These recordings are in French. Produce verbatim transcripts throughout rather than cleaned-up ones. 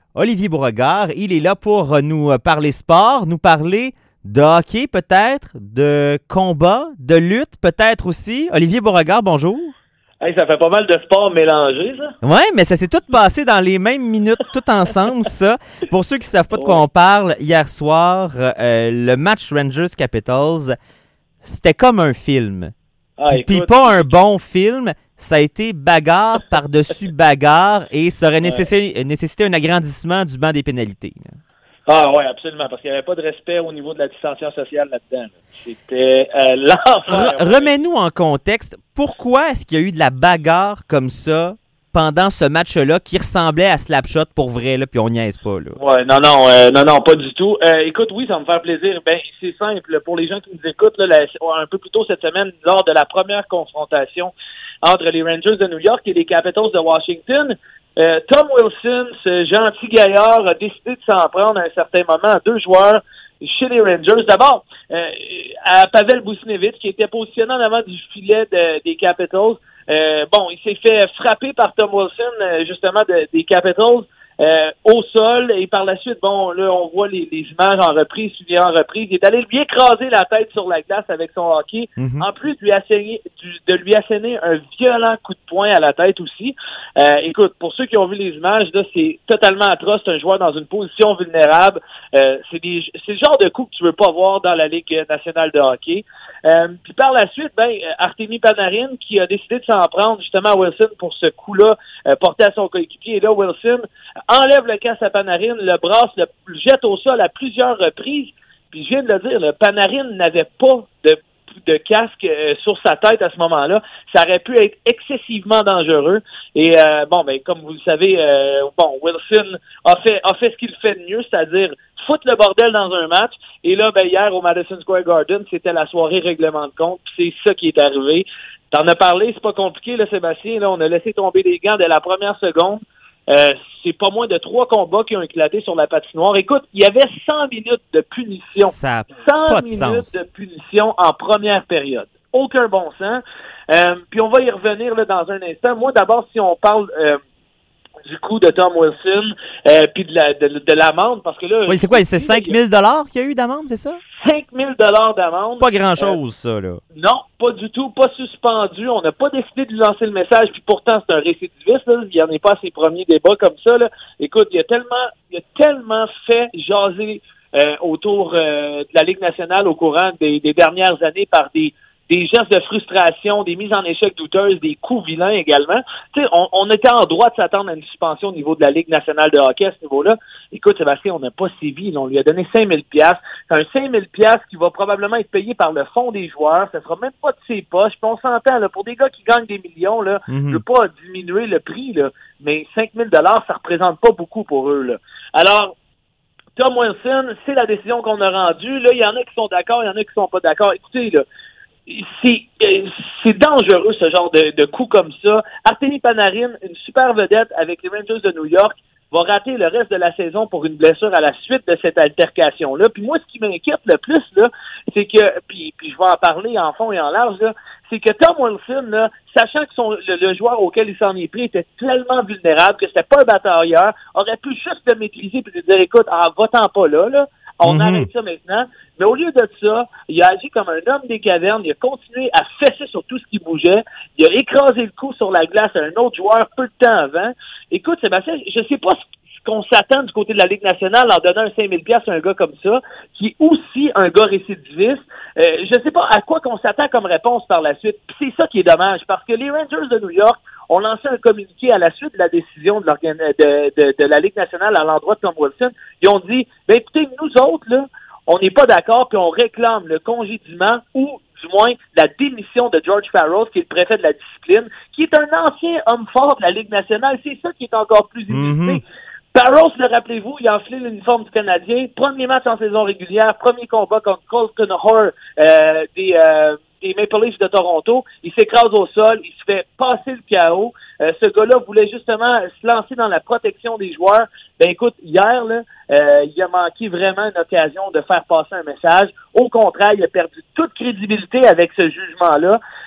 Olivier Beauregard. Il est là pour nous parler sport, nous parler de hockey peut-être, de combat, de lutte peut-être aussi. Olivier Beauregard, bonjour. Hey, ça fait pas mal de sports mélangés, ça. Oui, mais ça s'est tout passé dans les mêmes minutes, tout ensemble, ça. Pour ceux qui ne savent pas de quoi on parle, hier soir, euh, le match Rangers-Capitals, c'était comme un film. Ah, puis, puis pas un bon film, ça a été bagarre par-dessus bagarre et ça aurait nécessité, ouais. nécessité un agrandissement du banc des pénalités. Ah oui, absolument, parce qu'il n'y avait pas de respect au niveau de la distanciation sociale là-dedans. Là. C'était euh, l'enfer. Re- remets-nous en contexte, pourquoi est-ce qu'il y a eu de la bagarre comme ça pendant ce match-là qui ressemblait à Slapshot pour vrai, là, puis on niaise pas, là? Ouais, non, non, euh, non, non, pas du tout. Euh, écoute, oui, ça va me faire plaisir. Ben, c'est simple. Pour les gens qui nous écoutent, là, la, un peu plus tôt cette semaine, lors de la première confrontation entre les Rangers de New York et les Capitals de Washington, Euh, Tom Wilson, ce gentil gaillard, a décidé de s'en prendre à un certain moment à deux joueurs chez les Rangers. D'abord, euh, à Pavel Buchnevich, qui était positionné en avant du filet de, des Capitals. Euh, bon, il s'est fait frapper par Tom Wilson, euh, justement, de, des Capitals. Euh, au sol, et par la suite, bon, là, on voit les, les images en reprise, suivies en reprise. Il est allé lui écraser la tête sur la glace avec son hockey, mm-hmm. en plus de lui, asséner, de lui asséner un violent coup de poing à la tête aussi. Euh, écoute, pour ceux qui ont vu les images, là, c'est totalement atroce. C'est un joueur dans une position vulnérable. Euh, c'est, des, c'est le genre de coup que tu veux pas voir dans la Ligue nationale de hockey. Euh, puis par la suite, ben, Artemi Panarin, qui a décidé de s'en prendre justement à Wilson pour ce coup-là, euh, porté à son coéquipier. Et là, Wilson enlève le casque à Panarin, le brasse, le jette au sol à plusieurs reprises. Puis je viens de le dire, le Panarin n'avait pas de, de casque euh, sur sa tête à ce moment-là. Ça aurait pu être excessivement dangereux. Et euh, bon, ben comme vous le savez, euh, bon, Wilson a fait a fait ce qu'il fait de mieux, c'est-à-dire foutre le bordel dans un match. Et là, ben hier au Madison Square Garden, c'était la soirée règlement de compte. Puis c'est ça qui est arrivé. T'en as parlé, c'est pas compliqué, là, Sébastien. Là, on a laissé tomber les gants dès la première seconde. Euh, c'est pas moins de trois combats qui ont éclaté sur la patinoire. Écoute, il y avait cent minutes de punition. Ça cent minutes de punition en première période. Aucun bon sens. Euh, puis on va y revenir là dans un instant. Moi, d'abord, si on parle euh, du coup de Tom Wilson, euh, puis de, la, de, de l'amende, parce que là... Oui, c'est quoi? C'est cinq mille dollars qu'il y a eu d'amende, c'est ça? cinq mille dollars d'amende. Pas grand-chose, euh, ça, là. Non, pas du tout. Pas suspendu. On n'a pas décidé de lui lancer le message, puis pourtant, c'est un récidiviste, là. Il n'y en est pas à ses premiers débats comme ça, là. Écoute, il a tellement, il a tellement fait jaser euh, autour euh, de la Ligue nationale au courant des, des dernières années par des des gestes de frustration, des mises en échec douteuses, des coups vilains également. Tu sais, on, on était en droit de s'attendre à une suspension au niveau de la Ligue nationale de hockey à ce niveau-là. Écoute, Sébastien, on n'a pas sévi. On lui a donné cinq mille dollars. C'est un cinq mille dollars qui va probablement être payé par le fond des joueurs. Ça sera même pas de ses poches. Puis on s'entend, là, pour des gars qui gagnent des millions, là, mm-hmm. je veux pas diminuer le prix, là, mais cinq mille dollars, ça représente pas beaucoup pour eux, là. Alors, Tom Wilson, c'est la décision qu'on a rendue. Là, il y en a qui sont d'accord, il y en a qui sont pas d'accord. Écoutez, là, C'est, c'est dangereux, ce genre de, de coup comme ça. Artemi Panarin, une super vedette avec les Rangers de New York, va rater le reste de la saison pour une blessure à la suite de cette altercation-là. Puis moi, ce qui m'inquiète le plus, là, c'est que, puis, puis je vais en parler en fond et en large, là, c'est que Tom Wilson, là, sachant que son, le, le joueur auquel il s'en est pris était tellement vulnérable, que c'était pas un batailleur, aurait pu juste le maîtriser et lui dire, écoute, ah, va-t'en pas là, là. On mm-hmm. arrête ça maintenant. Mais au lieu de ça, il a agi comme un homme des cavernes. Il a continué à fesser sur tout ce qui bougeait. Il a écrasé le cou sur la glace à un autre joueur peu de temps avant. Écoute, Sébastien, je sais pas ce qu'on s'attend du côté de la Ligue nationale en donnant un cinq mille dollars à un gars comme ça, qui est aussi un gars récidiviste. Euh, je sais pas à quoi qu'on s'attend comme réponse par la suite. Puis c'est ça qui est dommage, parce que les Rangers de New York ont lancé un communiqué à la suite de la décision de, de, de, de la Ligue nationale à l'endroit de Tom Wilson. Ils ont dit, ben écoutez, nous autres, là, on n'est pas d'accord, puis on réclame le congédiement ou, du moins, la démission de George Farrell, qui est le préfet de la discipline, qui est un ancien homme fort de la Ligue nationale. C'est ça qui est encore plus illustré. Mm-hmm. Farrell, le rappelez-vous, il a enflé l'uniforme du Canadien. Premier match en saison régulière, premier combat contre Cole Connor euh, des... Euh, des Maple Leafs de Toronto, il s'écrase au sol, il se fait passer le K O. Euh, ce gars-là voulait justement se lancer dans la protection des joueurs. Ben écoute, hier, là, euh, il a manqué vraiment une occasion de faire passer un message. Au contraire, il a perdu toute crédibilité avec ce jugement-là.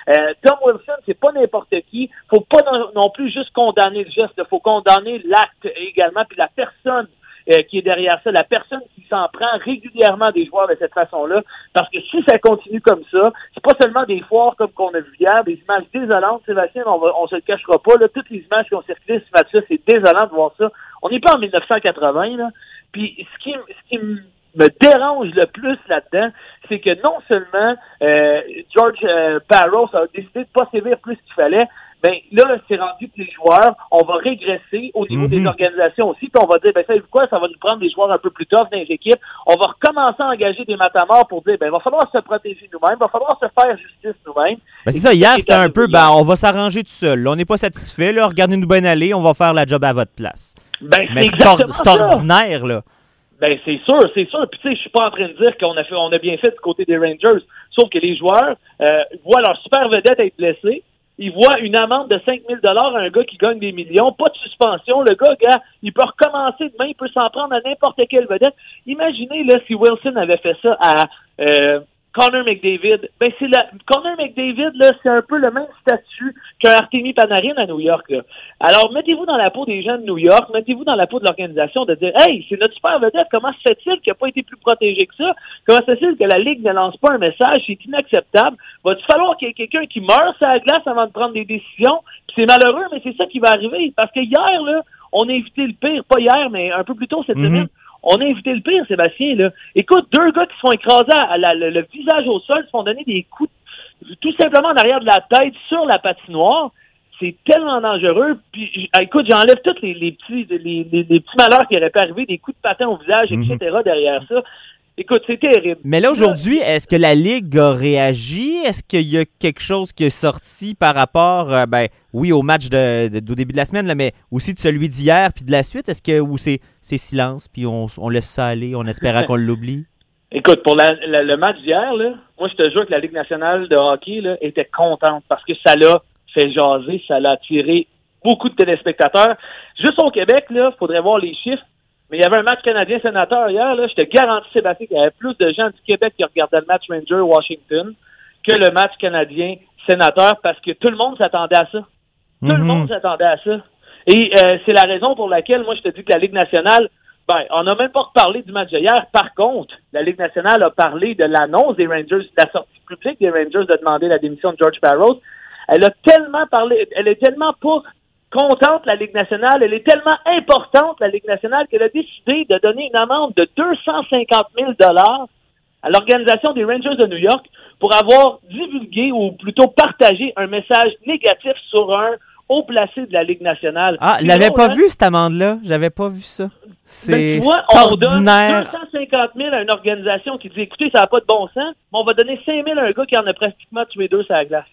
Euh, Tom Wilson, c'est pas n'importe qui. Faut pas non, non plus juste condamner le geste, il faut condamner l'acte également, puis la personne euh, qui est derrière ça, la personne qui s'en prend régulièrement des joueurs de cette façon-là, parce que si ça continue comme ça, c'est pas seulement des foires comme qu'on a vu hier, des images désolantes, Sébastien, on va, on se le cachera pas, là, toutes les images qui ont circulé ce match-là, c'est désolant de voir ça. On n'est pas en dix-neuf cent quatre-vingts, là, puis ce qui, ce qui me dérange le plus là-dedans, c'est que non seulement euh, George euh, Parros a décidé de pas sévir plus qu'il fallait, ben là, c'est rendu que les joueurs, on va régresser au niveau mm-hmm. des organisations aussi, puis on va dire, ben savez-vous quoi, ça va nous prendre des joueurs un peu plus tough dans les équipes, on va recommencer à engager des matamors pour dire, ben il va falloir se protéger nous-mêmes, il va falloir se faire justice nous-mêmes. Ben c'est ça, hier, c'était un peu, ben on va s'arranger tout seul, là, on n'est pas satisfait, là, regardez-nous bien aller, on va faire la job à votre place. Ben, Mais c'est, c'est, or- c'est ordinaire, là. Ben c'est sûr, c'est sûr. Puis tu sais, je suis pas en train de dire qu'on a fait, on a bien fait du côté des Rangers. Sauf que les joueurs euh, voient leur super vedette être blessée. Ils voient une amende de cinq mille dollars à un gars qui gagne des millions, pas de suspension. Le gars, gars, il peut recommencer demain, il peut s'en prendre à n'importe quelle vedette. Imaginez là si Wilson avait fait ça à euh, Connor McDavid. Ben c'est la Connor McDavid là, c'est un peu le même statut qu'un Artemi Panarin à New York là. Alors mettez-vous dans la peau des gens de New York, mettez-vous dans la peau de l'organisation de dire hey, c'est notre super vedette, comment se fait-il qu'il n'a pas été plus protégé que ça? Comment se fait-il que la Ligue ne lance pas un message? C'est inacceptable. Va-t-il falloir qu'il y ait quelqu'un qui meure sur la glace avant de prendre des décisions? Puis c'est malheureux, mais c'est ça qui va arriver. Parce que hier, là, on a évité le pire, pas hier, mais un peu plus tôt cette mm-hmm. semaine. On a évité le pire, Sébastien, là. Écoute, deux gars qui se font écraser à la, le, le visage au sol, se font donner des coups, de, tout simplement en arrière de la tête sur la patinoire. C'est tellement dangereux. Puis, écoute, j'enlève tous les, les petits les, les, les petits malheurs qui auraient pu arriver, des coups de patin au visage, mm-hmm. et cetera derrière ça. Écoute, c'est terrible. Mais là, aujourd'hui, est-ce que la Ligue a réagi? Est-ce qu'il y a quelque chose qui est sorti par rapport, euh, ben, oui, au match de, de, au début de la semaine, là, mais aussi de celui d'hier puis de la suite? Est-ce que, ou c'est, c'est silence puis on, on laisse ça aller, on espère qu'on l'oublie? Écoute, pour la, la, le match d'hier, là, moi, je te jure que la Ligue nationale de hockey là, était contente parce que ça l'a fait jaser, ça l'a attiré beaucoup de téléspectateurs. Juste au Québec, là, faudrait voir les chiffres. Mais il y avait un match canadien-sénateur hier, là. Je te garantis, Sébastien, qu'il y avait plus de gens du Québec qui regardaient le match Ranger-Washington que le match canadien-sénateur parce que tout le monde s'attendait à ça. Tout mm-hmm. le monde s'attendait à ça. Et euh, c'est la raison pour laquelle, moi, je te dis que la Ligue nationale, ben, on n'a même pas reparlé du match d'hier. Par contre, la Ligue nationale a parlé de l'annonce des Rangers, de la sortie publique des Rangers de demander la démission de George Parros. Elle a tellement parlé, elle est tellement pas contente, la Ligue nationale, elle est tellement importante, la Ligue nationale, qu'elle a décidé de donner une amende de deux cent cinquante mille dollars à l'organisation des Rangers de New York pour avoir divulgué ou plutôt partagé un message négatif sur un haut placé de la Ligue nationale. Ah, je l'avais pas hein? vu, cette amende-là. J'avais pas vu ça. C'est ben, vois, ordinaire. On donne deux cent cinquante mille à une organisation qui dit, écoutez, ça n'a pas de bon sens, mais on va donner cinq mille à un gars qui en a pratiquement tué deux sur la glace.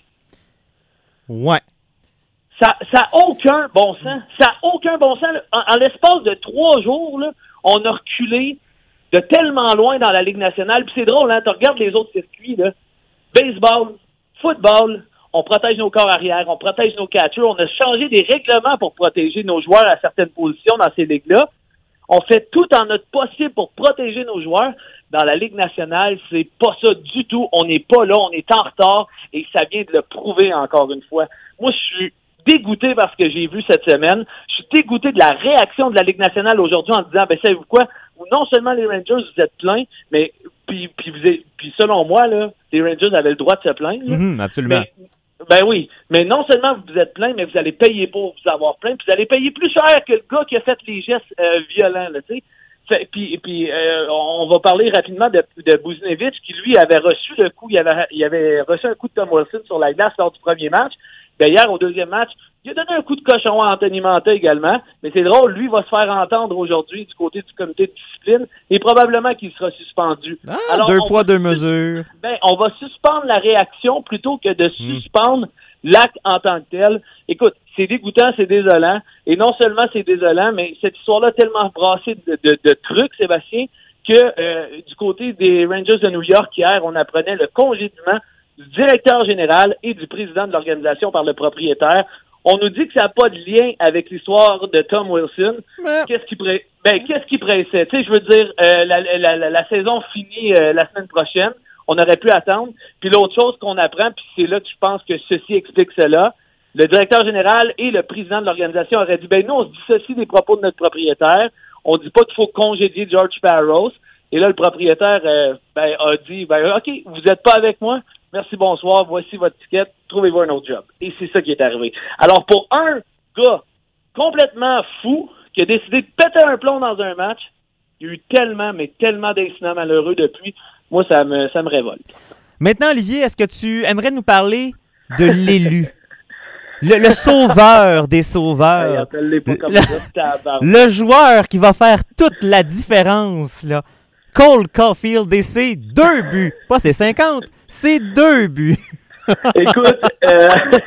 Ouais. Ça n'a aucun bon sens. Ça n'a aucun bon sens. En, en l'espace de trois jours, là, on a reculé de tellement loin dans la Ligue nationale. Puis c'est drôle, hein? Tu regardes les autres circuits, là. Baseball, football, on protège nos corps arrière, on protège nos catchers. On a changé des règlements pour protéger nos joueurs à certaines positions dans ces ligues-là. On fait tout en notre possible pour protéger nos joueurs. Dans la Ligue nationale, c'est pas ça du tout. On n'est pas là, on est en retard et ça vient de le prouver encore une fois. Moi, je suis dégoûté par ce que j'ai vu cette semaine. Je suis dégoûté de la réaction de la Ligue nationale aujourd'hui en disant, ben savez-vous quoi, non seulement les Rangers, vous êtes pleins, mais puis, puis, vous êtes, puis selon moi, là, les Rangers avaient le droit de se plaindre. Mm-hmm, absolument. Mais, ben oui, mais non seulement vous êtes pleins, mais vous allez payer pour vous avoir plaint, puis vous allez payer plus cher que le gars qui a fait les gestes euh, violents, là, tu sais. Puis, puis euh, on va parler rapidement de, de Buchnevich, qui lui avait reçu le coup, il avait, il avait reçu un coup de Tom Wilson sur la glace lors du premier match. Ben hier, au deuxième match, il a donné un coup de cochon à Anthony Mantha également. Mais c'est drôle, lui va se faire entendre aujourd'hui du côté du comité de discipline et probablement qu'il sera suspendu. Ah, Alors, deux fois deux mesures. Ben, on va suspendre la réaction plutôt que de suspendre mmh. l'acte en tant que tel. Écoute, c'est dégoûtant, c'est désolant. Et non seulement c'est désolant, mais cette histoire-là a tellement brassé de, de, de trucs, Sébastien, que euh, du côté des Rangers de New York, hier, on apprenait le congédiement du directeur général et du président de l'organisation par le propriétaire. On nous dit que ça n'a pas de lien avec l'histoire de Tom Wilson. Mais... Qu'est-ce qui pré... ben, qu'est-ce qui pressait? Tu sais, je veux dire, euh, la, la, la, la saison finit euh, la semaine prochaine. on aurait pu attendre. Puis l'autre chose qu'on apprend, puis c'est là que je pense que ceci explique cela, le directeur général et le président de l'organisation auraient dit, ben nous, on se dissocie des propos de notre propriétaire. On dit pas qu'il faut congédier George Parros. Et là, le propriétaire euh, ben, a dit, ben OK, vous n'êtes pas avec moi. Merci, bonsoir. Voici votre ticket. Trouvez-vous un autre job. Et c'est ça qui est arrivé. Alors, pour un gars complètement fou qui a décidé de péter un plomb dans un match, il y a eu tellement, mais tellement d'incidents malheureux depuis. Moi, ça me, ça me révolte. Maintenant, Olivier, est-ce que tu aimerais nous parler de l'élu? Le, le sauveur des sauveurs. Hey, appelle-les pas comme le, ça, le joueur qui va faire toute la différence, là. Cole Caulfield et ses deux buts. Pas ses cinquante, ses deux buts. Écoute, euh,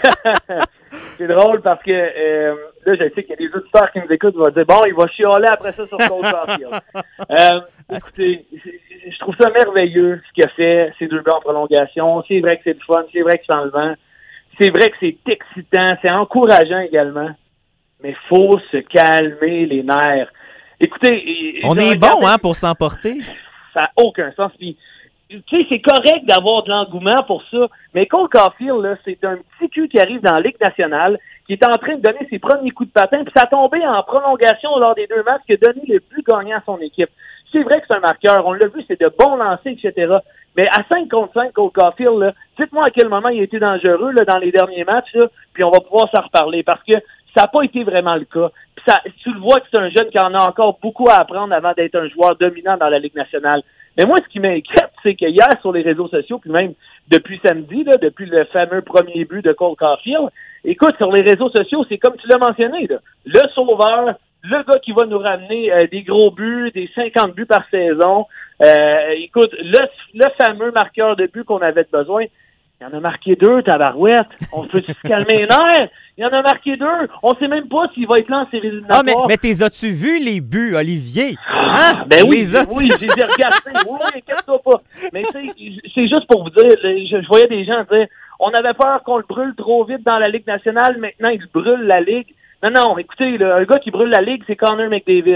c'est drôle parce que euh, là, je sais qu'il y a des auditeurs qui nous écoutent, vont dire, bon, il va chialer après ça sur Cole Caulfield. Euh, écoutez, je trouve ça merveilleux ce qu'il a fait, ces deux buts en prolongation. C'est vrai que c'est le fun, c'est vrai que c'est enlevant. C'est vrai que c'est excitant, c'est encourageant également. Mais faut se calmer les nerfs. Écoutez, on est bon hein, pour s'emporter. Ça n'a aucun sens. Puis, tu sais, c'est correct d'avoir de l'engouement pour ça, mais Cole Caulfield, là, c'est un petit cul qui arrive dans la Ligue nationale, qui est en train de donner ses premiers coups de patin, puis ça a tombé en prolongation lors des deux matchs qui a donné le but gagnant à son équipe. C'est vrai que c'est un marqueur, on l'a vu, c'est de bons lancers, et cetera. Mais à cinq contre cinq, Cole Caulfield, là, dites-moi à quel moment il a été dangereux là, dans les derniers matchs, là, puis on va pouvoir s'en reparler, parce que ça n'a pas été vraiment le cas. Puis ça, tu le vois que c'est un jeune qui en a encore beaucoup à apprendre avant d'être un joueur dominant dans la Ligue nationale. Mais moi, ce qui m'inquiète, c'est que hier, sur les réseaux sociaux, puis même depuis samedi, là, depuis le fameux premier but de Cole Caulfield, écoute, sur les réseaux sociaux, c'est comme tu l'as mentionné, là, le sauveur, le gars qui va nous ramener euh, des gros buts, des cinquante buts par saison. Euh, écoute, le, le fameux marqueur de but qu'on avait besoin, il en a marqué deux, tabarouette. On peut se calmer les nerfs. Il en a marqué deux. On sait même pas s'il va être là en séries éliminatoires. Ah, mais, mais t'es as-tu vu les buts, Olivier? Hein? Ben oui, les oui, je les ai regardés. Oui, oui, inquiète-toi pas. Mais c'est juste pour vous dire, je, je voyais des gens dire, on avait peur qu'on le brûle trop vite dans la Ligue nationale, maintenant il brûle la Ligue. Non, non, écoutez, là, un gars qui brûle la Ligue, c'est Connor McDavid.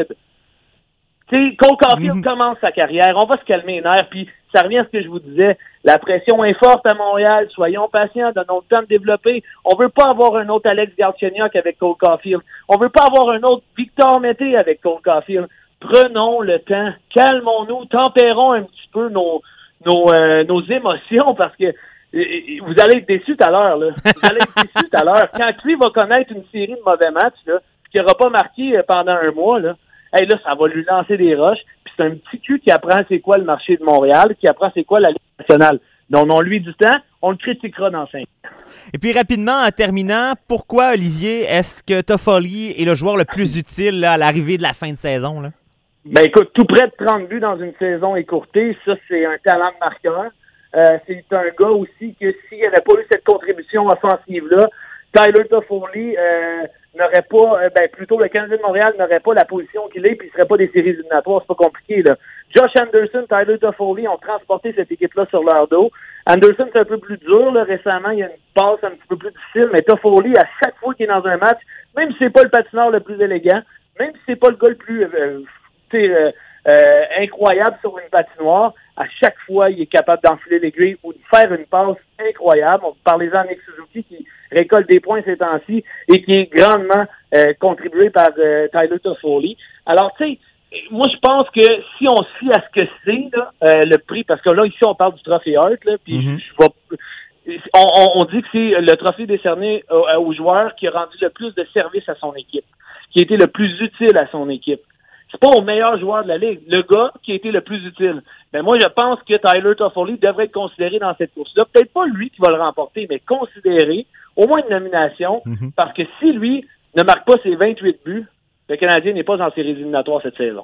Tu sais, Cole Caulfield mm-hmm. commence sa carrière, on va se calmer les nerfs, puis ça revient à ce que je vous disais, la pression est forte à Montréal, soyons patients, donnons le temps de développer. On veut pas avoir un autre Alex Galchenyuk avec Cole Caulfield. On veut pas avoir un autre Victor Mété avec Cole Caulfield. Prenons le temps, calmons-nous, tempérons un petit peu nos nos, euh, nos émotions, parce que euh, vous allez être déçus tout à l'heure, là. Vous allez être déçus tout à l'heure. Quand lui va connaître une série de mauvais matchs, là, qu'il n'aura pas marqué pendant un mois, là, hey, là, ça va lui lancer des roches. Puis c'est un petit cul qui apprend c'est quoi le marché de Montréal, qui apprend c'est quoi la Ligue nationale. Donnons lui du temps, on le critiquera dans cinq ans. Et puis rapidement, en terminant, pourquoi, Olivier, est-ce que Toffoli est le joueur le plus utile là, à l'arrivée de la fin de saison? Là? Ben écoute, tout près de trente buts dans une saison écourtée, ça c'est un talent de marqueur. Euh, c'est un gars aussi que s'il n'y avait pas eu cette contribution offensive-là, Tyler Toffoli euh, n'aurait pas, euh, ben plutôt le Canadien de Montréal n'aurait pas la position qu'il est, puis il ne serait pas des séries éliminatoires, c'est pas compliqué là. Josh Anderson, Tyler Toffoli ont transporté cette équipe-là sur leur dos. Anderson, c'est un peu plus dur là, récemment, il y a une passe un petit peu plus difficile, mais Toffoli, à chaque fois qu'il est dans un match, même si c'est pas le patineur le plus élégant, même si c'est pas le gars le plus euh, euh, euh, incroyable sur une patinoire, à chaque fois, il est capable d'enfiler l'aiguille ou de faire une passe incroyable. On parlez-en à Nick Suzuki qui récolte des points ces temps-ci et qui est grandement euh, contribué par euh, Tyler Toffoli. Alors, tu sais, moi, je pense que si on se fie à ce que c'est, là, euh, le prix, parce que là, ici, on parle du trophée Hart, là, puis mm-hmm. je, je vais, on, on, on dit que c'est le trophée décerné au, au joueur qui a rendu le plus de service à son équipe, qui a été le plus utile à son équipe. C'est pas au meilleur joueur de la Ligue, le gars qui a été le plus utile. Ben moi, je pense que Tyler Toffoli devrait être considéré dans cette course-là. Peut-être pas lui qui va le remporter, mais considéré, au moins une nomination, mm-hmm. parce que si lui ne marque pas ses vingt-huit buts, le Canadien n'est pas en séries éliminatoires cette saison.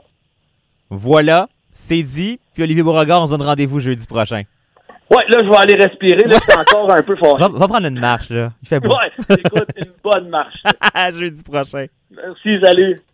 Voilà, c'est dit. Puis Olivier Beauregard, on se donne rendez-vous jeudi prochain. Ouais, là, je vais aller respirer. Là, c'est encore un peu fort. Va, va prendre une marche, là. Il fait beau. Ouais, écoute, une bonne marche. Jeudi prochain. Merci, salut.